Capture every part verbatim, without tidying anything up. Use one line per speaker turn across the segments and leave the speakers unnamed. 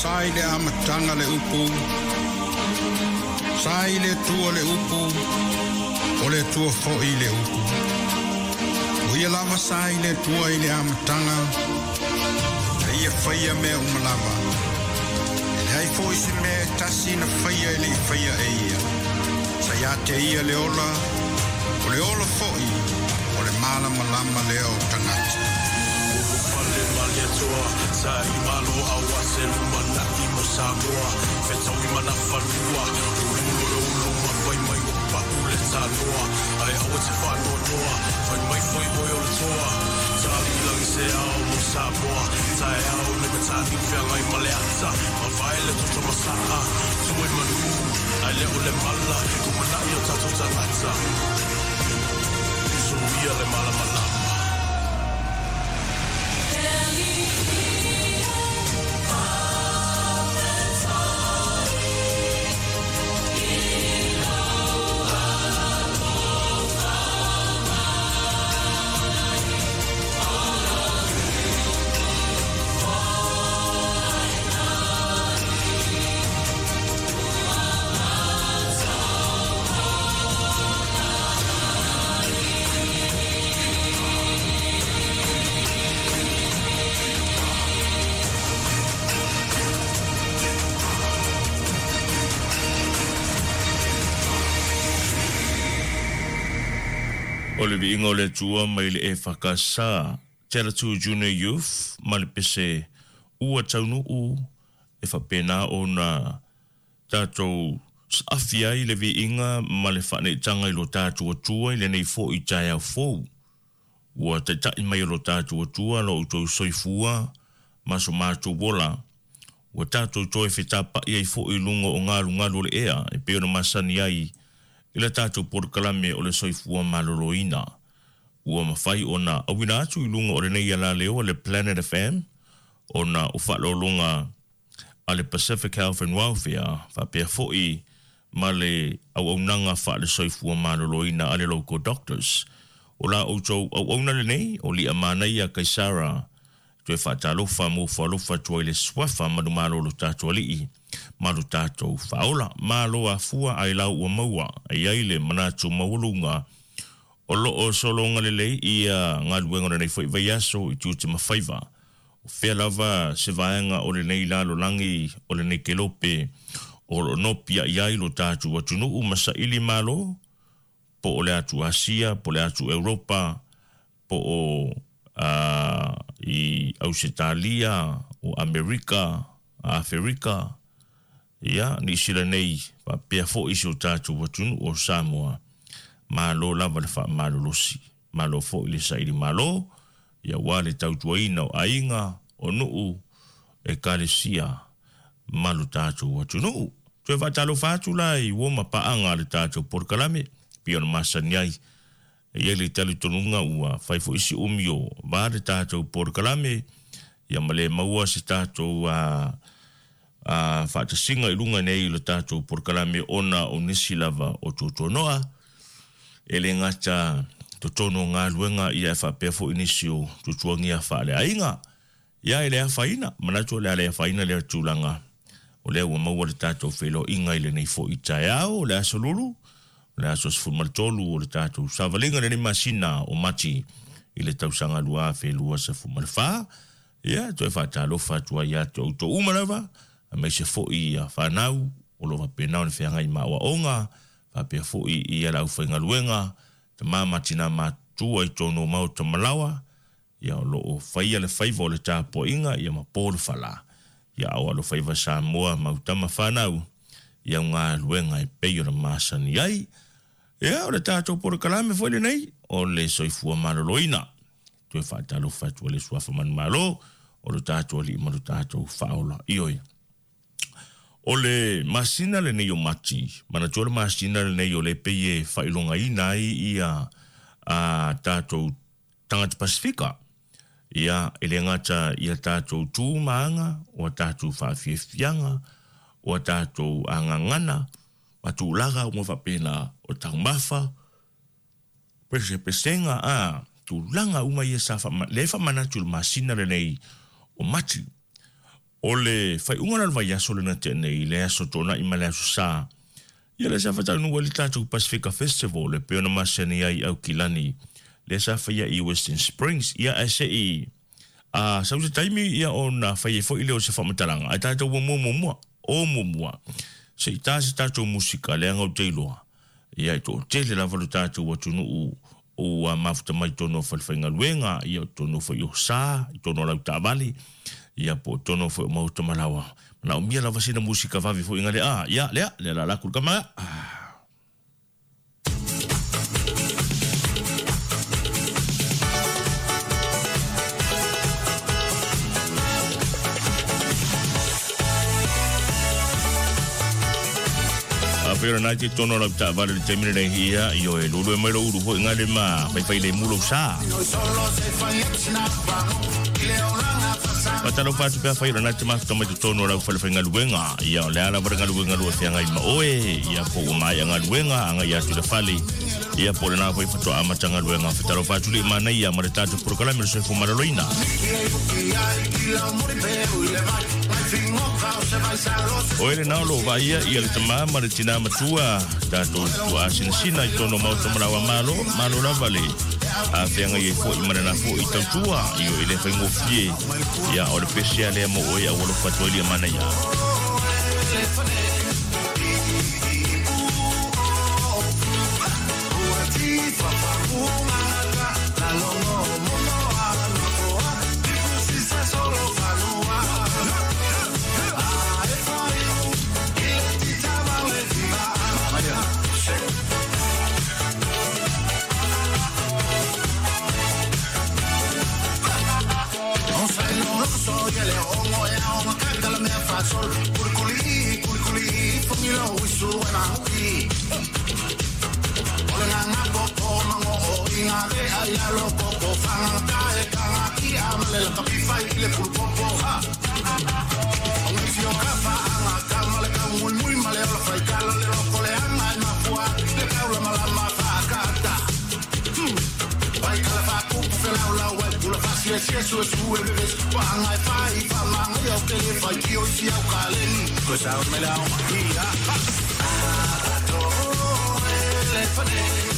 sai le amatanga le upu. Sai le tua le upu. O le tua foi le upu. O ia lava sai le tua i le amatanga. E ia whaia me umalava. E ai foi se me tasi na whaia e le whaia e ia. Sa ia te ia le ola. O le ola foi. O le mala malama leo tangata.
Pale malia toa, sai malo awa se lumanaki mo Samoa. Fetau i mana whanua, ulu ulu mawai mai o pa ule taloa. Ai awa te whanua noa, whai mai foi hoi o le toa. Tali langi se ao mo Samoa, tae ao le matani whiangai maleata. Ma vai le toto masaa, tue manu, ai le o le mala, kumanai o tato tangata. Iso ia le mala malama.
O le viinga o le tua mai le e whakasa, Tera Tu Junior Youth, ma le pese ua taunu u, e whapena o na tātou awhia i le viinga ma le whane tanga i lo tātou atua i le nei fo i tai au fou. Ua te tai mai o lo tātou atua lo utou soifua, maso mātou wola. Ua tātou toi whetapa i ai fo i lunga o ngaru ngaru le ea, e peo na masani ai, i le tātou porkalame o le soifua maloloina. Ua mawhai o na awina atu i lunga o le nei ala leo le Planet F M, o na ufalolonga a le Pacific Health and Welfare, whapea foi ma le au au nanga wha le soifua maloloina a le local doctors. O la outou au au na le nei, o li amanai a Kaisara, tue whatalofa mo whalofa tua i le swafa manu malolo tātou alii. Malu tātou whaola, malo a fua ai lau ua maua, ai aile manatu maulunga, o loo solonga lelei ia ngā luenga nei fwoi vai aso i tūte mawhaiva. O whea lava se vaenga o le nei lalo langi, o le nei kelope, o lo nopia i ailo tātou atunu u masa ili malo, po o le atu Asia, po le atu Europa, po o uh, i Ausitalia, o Amerika, Afrika, ia ni sila nei pa pea fo iso tātou watunu o Samoa malo lava le wha malo losi malo fo ili sairi malo ia wale tautuaina o ainga o nuu e kalesia malo tātou watunu tue whatalo whatu lai woma paanga le tātou porkalame pia na masani ai e ele tali tonunga ua whai fo isi umio vare tātou porkalame ia male maua si tātou a a uh, fata singa i lunga nei lo tātou porkalame ona o nisi lava o tūtonoa. Ele ngata totono ngā luenga i a whapea fo inisio tutuangi a whaale ainga. Ia ele a whaina, manatu le ale a whaina le tūlanga. O lea ua maua le tātou whelo inga i le nei fo i tae au, o le aso lulu, o le aso sfumaltolu, o le tātou savalinga le ni masina o mati i le tausanga lua whelua sa fumalwha. Ia, toi whatalo whatua ia te auto umarava, mai se foi a whanau, o lo wapenau ni whiangai maua onga, whapea foi i ala uwhainga luenga, te māmatina mātua i tono mau ta malawa, ia o lo o whaia le whaiva o le tāpo inga, ia ma pōru whala, ia au alo whaiva Samoa mau tama whanau, ia ngā luenga e pei o na māsani ai, ia o le tātou pōru kalame fwele nei, o le soifua maloloina, tue whaatalo whatua le suafa manu malo, o le tātou li maru tātou whaola, ioi. O le masina le nei o mati, mana tua le masina le nei o le peye whailonga i nai i a, a tātou tangata Pasifika. Ia ele ngata i a tātou tū maanga, o a tātou whawhiawhianga, o a tātou angangana, watu laga o mwapena o tau mafa, pese pesenga a tu langa uma i a safa, le wha manatu le masina le nei o mati. o le fai unga la vai aso le na tene i le aso tona i male aso sa. Ia le sa whatau nua li tātou Pacifica Festival le peona masani ai au kilani. Le sa whaia i Western Springs ia a se i a sau te taimi ia o na whaia fo i leo se whamataranga. Ai tātou wa mua mua o mua mua. Se i tā se tātou musika le angau teiloa. Ia i tō tele la walu tātou wa tunu u o a mafuta mai tono whalwhainga luenga ia tono whai o sa, i tono lau tāwali. Ia po tono fo mauta malawa. Na umia la vasina musika vavi fo ingale ah ia lea le la la kulkama. Pero nanti tono la ta vale termine de hia io e lulu mai lo uru fo ingale ma fai fai le mulo sa. Patalo patu pe fai na te mas toma te tono ra fai fai ngaluenga ia le ala bra ngaluenga lo te ngai ma oe ia po mai ngaluenga anga ia tu le fali ia po na fai foto ama tanga luenga patalo patu le mana ia ma tatu por kala me se fu maraloina oe na lo vai ia ia le tama ma le tina matua tatu tu asin sina tono mau toma wa malo malo la vale a fianga ia fo i mana fo i tua io ile fai mo fie ia o le speciale mo oia o lo fatoli mana ia
sol kurkuli kurkuli fumilo wisu na hui ole na ngabo kono o ingare ayalo popo fanga e kanga ki amale la kapifai le pulpopo ha ongi sio kapa anga kamale kamul muy male la fai kala le lokole anga na fua le kaula malama fakata pai kala fa ku fela la wa pula fasi ese su su e bebes panga e fai fama yo que le fai ki o si au kaleni cosa me la magia to le fane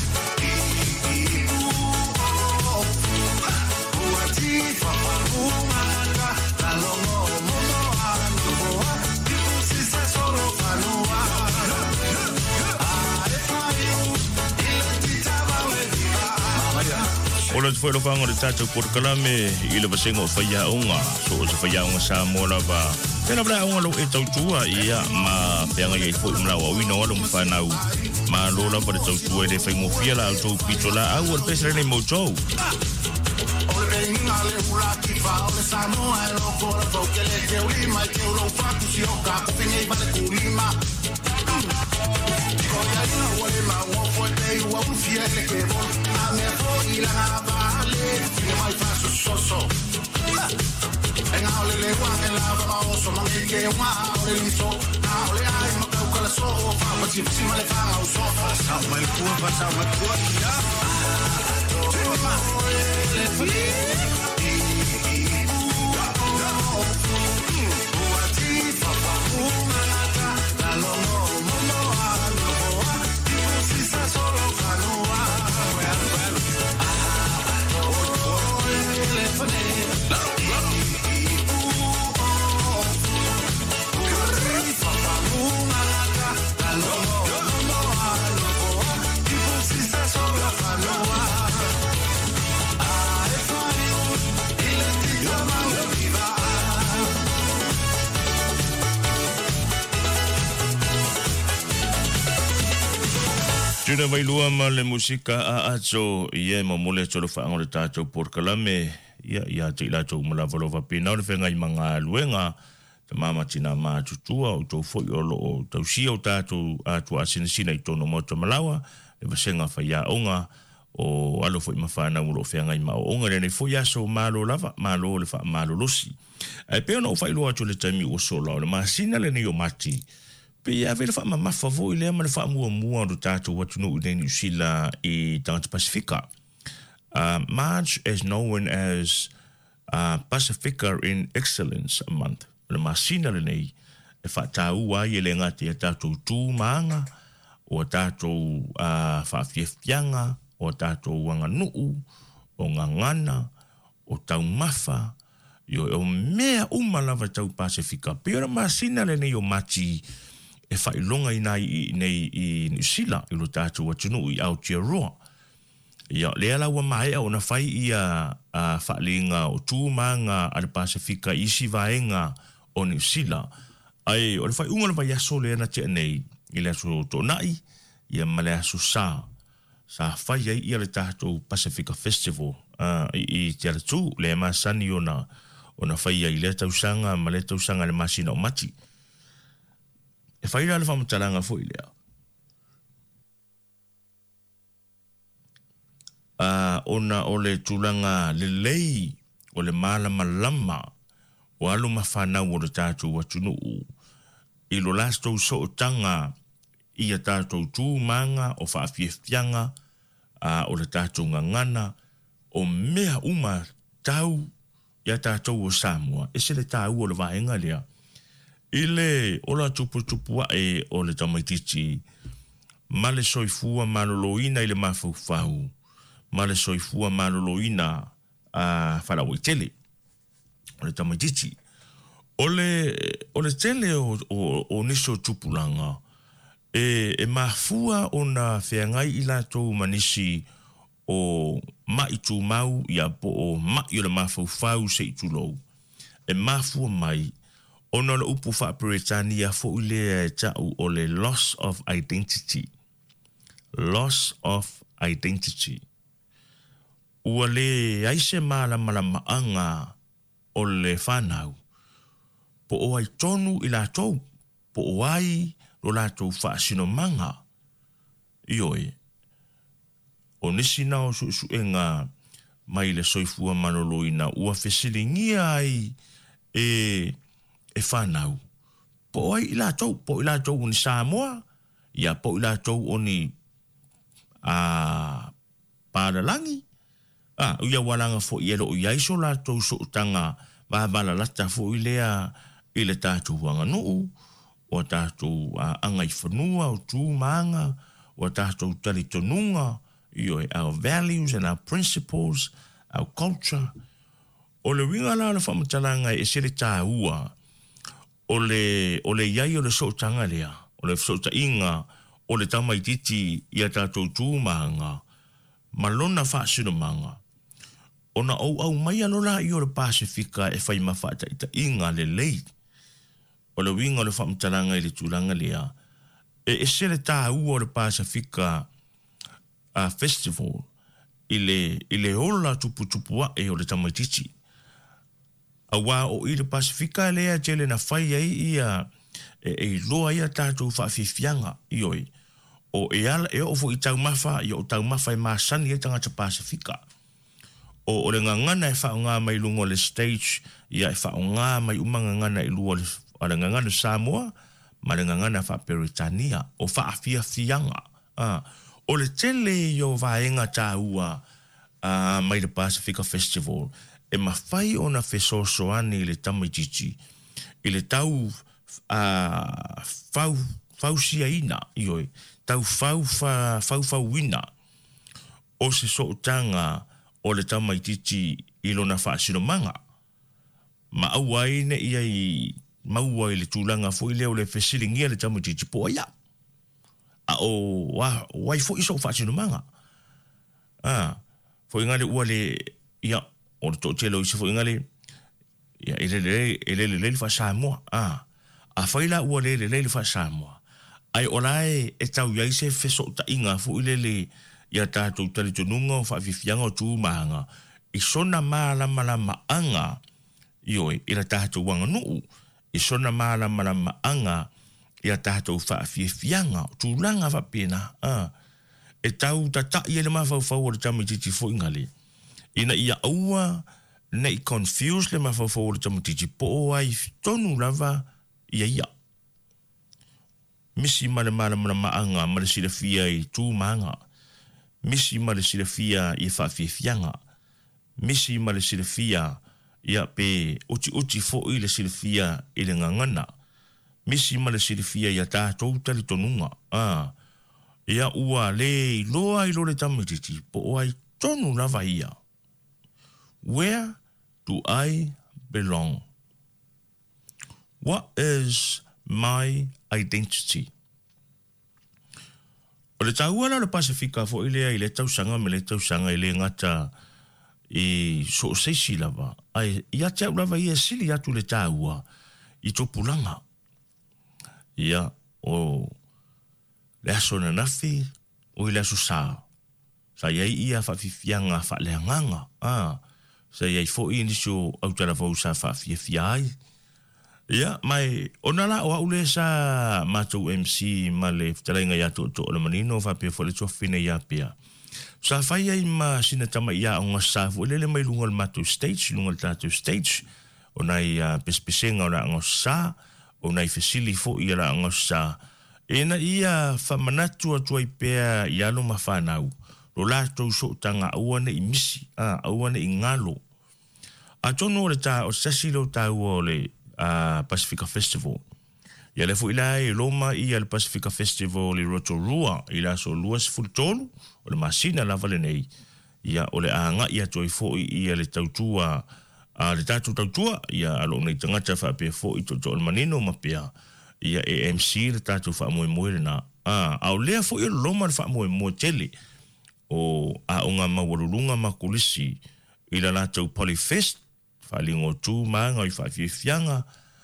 Ola foi lo fango de tato por kalame i le basengo faya unga so se faya unga sa mola ba tena bra unga lo e tautua ia ma peanga ia foi mla wa wino lo mfanau ma lola por tautua le fai mo fiala auto pitola au le pesre nei mojo
ole benga le ula ki fa ole samo ai lo ko lo ke le ke uli mai ke lo fa ku si o ka ku pinga i vale kulima ko ya ina ole ma wo fo te wa un fiele ke vol a me fo i la vale ke mai fa so so so en ole le wa en la va o so ma ke wa ole li so ole ai ma ka la so fa ma si si ma le fa o so sa ma il cuo fa sa ma cuo ya le fli
Tuna vai lua ma le musika a ato ia ma mole tolo fa ngole tato por kalame ia ia te la to mala volova pina o fenga i manga luenga te mama tina ma tutua o to foi o lo to si o tato atu asina sina i tono mo to malawa e vasenga fa ia onga o alo foi ma fa na ulo fenga i ma onga le foi aso malo lava malo le fa malo losi e pe no fa lua to le tami o solo le ma sina le ni o mati Pe ave fa ma favor ile ma fa mu mu do tato what no den usila e tanto Pacifica. Uh, March is known as uh, Pacifica in Excellence Month. le masina le nei, e whaatau ai e le ngati e tātou tū maanga, o tātou uh, whawhiawhianga, o tātou wanga nuu, o ngā ngana, o tau mawha, yo o mea umalawa tau Pasifika. Pia ora masina le nei o mati e whailonga i nei i, nei i Nusila, i lo tātou atunu i Aotearoa. Ia, le ala ua mai o na whai i a, a whaalinga o tūmanga a le Pasifika isi vaenga o Nusila. Ai, o le whai unga le vai aso le ana tia nei, i le aso tōnai, ia male aso sā. Sa whai ai i le tātou Pasifika Festival, uh, i, i te aratu, le masani o na, o na whai ai le tausanga, ma le tausanga le masina o mati. E whai ra le whamataranga fo i lea. Uh, ona o le tūlanga le lei, o le malama lama, o alu mawhanau o le tātou watunuu. I lo lastou so o tanga, i a tātou tūmanga o whaafiefianga, uh, o le tātou ngangana, o mea uma tau, i a tātou o Samoa, e se le tāu o le vaenga lea. I le, o la tupu tupua e o le tamaititi, ma le soifua maloloina i le mawhauwhau, ma le soifua maloloina a uh, whalawaitele, o le tamaititi. O le, o le tele o, o, o niso tupulanga, e, e mafua o na whiangai i lātou manisi o mai tu mau ia po o mai o le mawhauwhau se i tulou. E mafua mai, o na le upu whaaperetania fo i lea e tau o le loss of identity. Loss of identity. Ua le aise mala mala maanga o le whanau. Po o ai tonu i lātou, po o ai lo lātou whaasino manga. Ioi, o nisi nao su su e ngā mai le soifua manoloina, ua whesilingia ai e, e whanau. Po ai i lātou, po i lātou o ni Samoa, ia po i lātou o ni a Pāralangi. Ah, uia walanga fo i ero i aiso lātou so tanga wāwala lata fo i lea i le tātou wanga nuu, o tātou uh, angai whanua, o tū maanga, o tātou tari tonunga, i oi, our values and our principles, our culture. O le winga la le whamataranga e se le tā ua, o le, o le iai o le sotanga lea, o le sota inga, o le tamaititi i a tātou tū maanga, malona whaasino manga. Ona au au mai alola i o le Pasifika e whai mawhata ita inga le lei. O le winga o le whamtaranga i le tūranga lea. E e se le tā ua o le Pasifika uh, Festival i le, i le ola tupu tupua e o le tamaititi. A wā o i le Pasifika lea tele na whai ai i a e, e loa i a tātou whawhiwhianga i oi. O e ala e ofo i tau mawha i o tau mawha i māsani e tangata Pasifika. O o le ngangana e whaonga mai lungo le stage, ia e whaonga mai umanga ngana i lua le ngangana Samoa, ma le ngangana wha Peritania, o wha awhia whianga. Ah. O le tele i o vaenga tā ua uh, mai le Pasifika Festival, e mawhai o na whesosoani i le tamaititi, i le tau uh, whau, whau sia ina, i oi, tau whau whau whau ina, o se sootanga, o le tamaititi i lona whaasino manga. Ma au ai ne ia i maua i le tūlanga fo i leo le whesilingia le tamaititi po ia. A o wa, wai fo iso whaasino manga. Ah, fo ingale ua le ia, o le tōtelo isi fo ingale ia i le le le le le wha Samoa. Ah, a whaila ua le le le wha Samoa. Ai o lai e tau iai se wheso ta inga fo i le le ia tātou tari tonunga o whawhiwhianga o tūmanga, i sona māla mala maanga, i oi, i la tātou wanga nuu, i sona māla mala maanga, i la tātou whawhiwhianga o tūlanga whapena, ah. E tau tata i ele mawhauwhau o le tamititi fo ingale. Ina ia aua, ne i confuse le mawhauwhau o le tamititi po o ai tonu lava ia ia. Misi male mala mala maanga, male sila fia i tūmanga, misi ma le silafia i whawhiwhianga. Misi ma le silafia ia pe uti uti fo i le silifia i le ngangana. Misi ma le silifia ia tātou tali tonunga. Ah, ia ua le loa i lo le tamititi po o ai tonu lava ia. Where do I belong? What is my identity? O le tauana le Pasifika fo i lea i le tausanga me le tausanga i le ngata i so seisi lava. Ai, ia te au lava ia sili atu le taua i topulanga. Ia o le aso na nafi o i le aso saa. Sa iai ia whawhiwhianga whaleanganga. Ah, sa iai fo i niso au tala vau sa whawhiwhiai. Ia, mai, onala o aule sa mātou M C ma le whtalainga ia to to o le manino whapea fo le tofine ia pia. Sa whai ai ma sina tama ia o ngā safu, ele le mai lungal mātou stage, lungal tātou stage, o nai uh, pespesenga o na ngā sa, o nai fesili fo ia la ngā sa. E na ia whamanatu atua i pēa i alo ma whanau, lo lātou so tanga auane i misi, ah, auane i ngalo. A tono o le tā o sasilo tāu o le uh, Pasifika Festival. Ia le fu ila e loma i al Pasifika Festival i Rotorua, i la so luas fultolu, o le masina lava le nei. Ia o le anga ia toi fo i le tautua, a le tatu tautua, ia alo nei tangata wha pe fo i to to manino ma pia. Ia A M C le tatu wha moe moe le na. Ah, au lea fo i loma le wha moe moe tele. O a onga mawalulunga ma kulisi, i la lātou Polyfest, wha lingo tū maanga i wha fianga,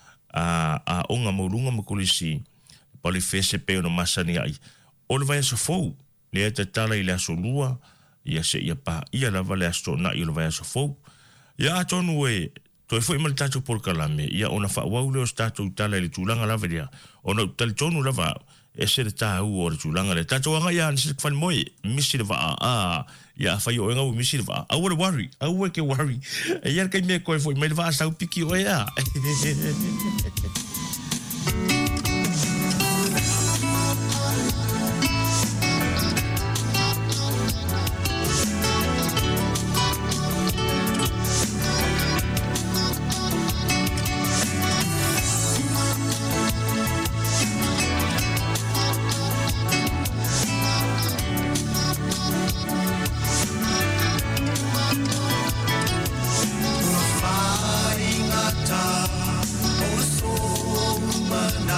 a a onga maurunga makulisi Polyfest pe no masani ai o le vai so fou le te tala i le aso lua ia se ia pa ia la vale aso na i le vai so fou ia tonu e to foi mal tato por kalame ia ona fa wa le stato tala i tulanga la velia ona tal tonu la va e se ta u o tulanga le tato nga ia se fa moi misi le va a ia fa yo nga misi le va I would worry I would get worry ia ka me ko foi mal va sa piki o ia
Mana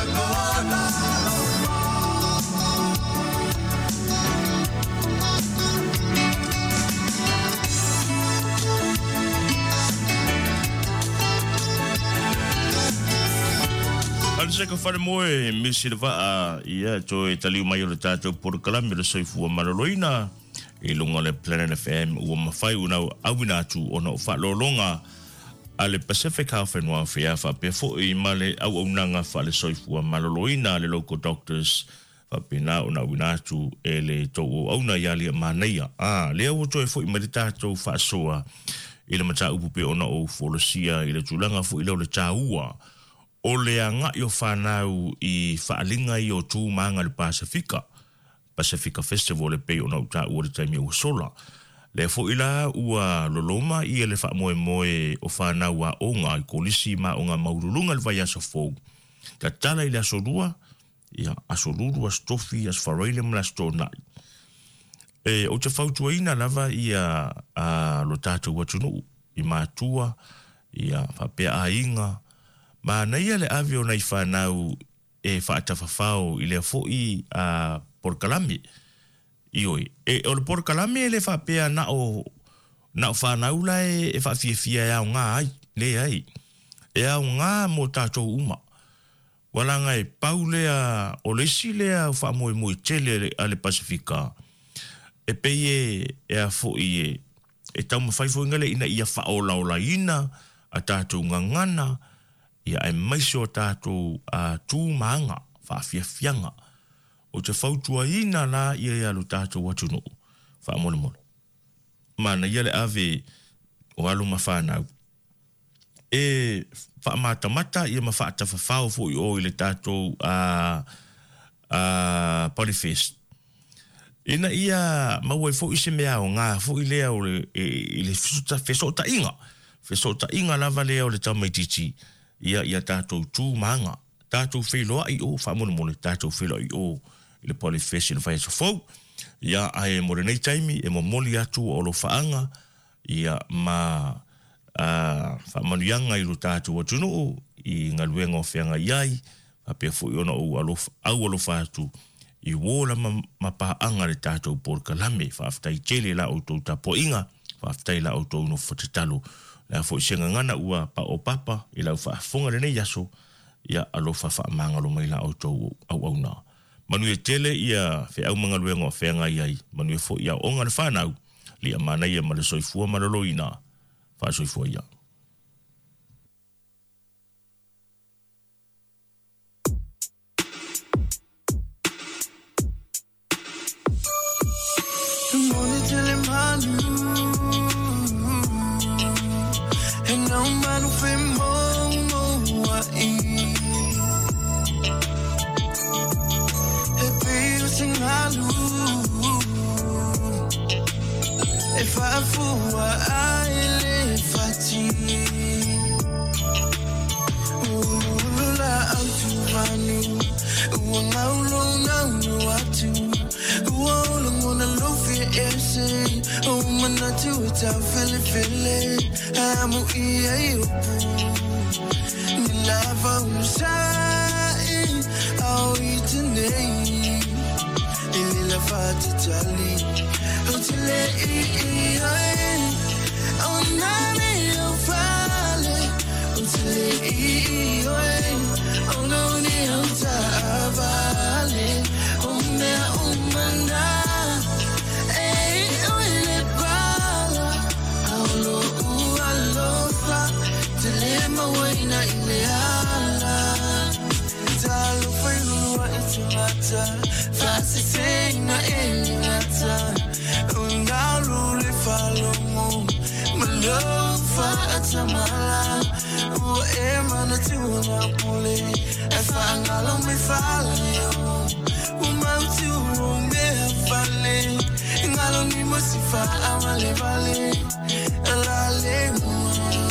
Seka whare moe misi le waa ia to e taliu mai o le tātou porokalami le soifua maloloina e lunga le Planet F M ua mawhai unau awina atu o na whalolonga a le Pacific Health and Welfare whapea fo i ma le au aunanga wha le soifua maloloina le local doctors whapea na o na awina atu e le tau o auna ia lia maneia ah, lea o to e fo i ma le tātou whaasoa i le mata upupe o na o folosia i le tulanga fo i leo le tāua o le anga i o whanau i whaalinga i o tū maanga le Pasifika. Pasifika Festival le pei o na uta ua le taimi o sola. Le fo ila ua loloma i le wha moe moe o whanau a onga i kolisi ma o ngā maurulunga le vai asa fōu. Ka tala i le asorua, ia asoruru as tofi as whareile mla stonai. E o te whautua ina lava i a, a lo tātou watunu i mātua, i a whapea a inga, ma na ia le avio nei whanau e whaatawhawhau i le fo'i a Porkalami. Ioi. E o le Porkalami e le whapea na o na o whanau la e, e whawhiawhia e au ngā ai, le ai. E au ngā mo tātou uma. Walanga e pau lea o lesi lea o whamoe moe tele a le Pasifika. E pei e, e a fo'i e e tau mawhaifo ingale ina ia whaola ola ina a tātou ngangana ia e maiso tātou a tū maanga, whawhiawhianga. O te whautua ina la ia ia lo tātou watunu. Whaamole mole. Mana ia le ave o alu ma whanau. E whaamatamata ia ma whaatawhawhau fo i o i le tātou a, a Polyfest. Ina ia maua i fo i se mea o ngā fo i lea o le, e, i le whesota inga. Whesota inga lava lea o le taumaititi. Ia ia tātou tū maanga. Tātou wheloa i o, whamone mone, tātou wheloa i o, i le Polyfest i le whaia fau. Ia ai e more nei taimi, e mo moli atu o lo whaanga, ia ma uh, whamanuianga i lo tātou atunu o, i ngā luenga o whianga iai, a pia fu i ona o alof, au alofa atu, i wola ma, ma paanga le tātou Porkalami, whaaftai tele la o tau tapo inga, whaaftai la o tau no whatatalo, la fo senga ngana ua pa o papa i lau fa fonga le nei yaso ia alo fa fa manga lo mai la auto au au na manu e tele ia fe au manga luenga fe nga ia manu e fo ia onga le fa nau lia mana ia ma le soifua ma lo ina fa soifua ia
no manu fe mo mo ai e pe singalu e fa fu ai le fati la autu manu o ngaulo ngaulo atu o lo ngona lo fe ese o mana tu ta fele fele amo ia eu me lava um sai ao itnei ele lava tali o tele ai o nane o fale o tele ai o no ni o ta vale o me o mana Waina ileala Talo whainua i te mata Fasi seina e ngata Ungalu le whalongo Malofa atamala Ua e mana tuana pule E whangalo me whaleo Umautu o mea whale Ngalo ni mosifa amale vale Lale mua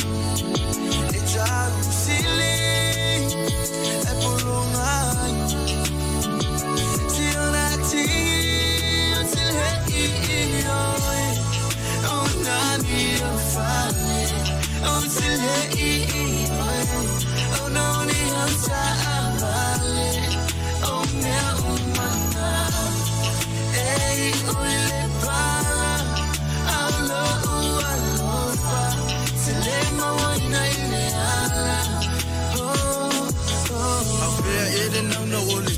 Sili e polongai Tionati Sili e oi O nani o fale O sili e oi O noni o ta amale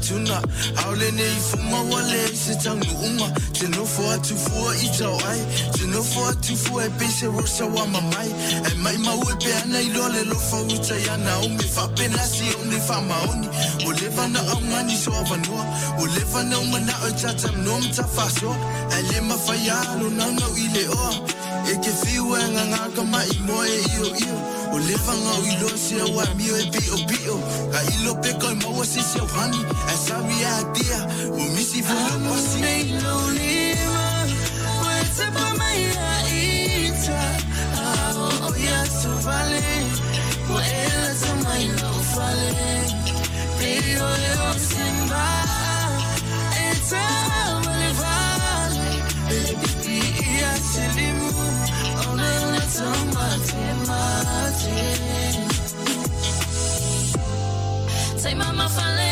tuna Aule nei fuma wale se tangu unga Te no fo atu fua i tau ai Te no fo atu fua e pese rosa wa mamai E mai mau e pe ana i lole lo fa uta yana o me fa pena si o ne fa maoni O leva na au ngani so avanua O leva na umana o tata mnom ta faso E le mawhaialo na ngau i le oa E ke fiu e ngangaka mai mo e io io O leva ngau i lo se wa mio e bio bio Ka ilo peko i maua si se hani E sawi a dia O misi fulu mosi Nei lo lima O e te pa mai a ita O ia tu vale O e la ta mai lo fale Peo e o simba E ta vale vale Baby ia se limu O le la ta mate mate Say mama fale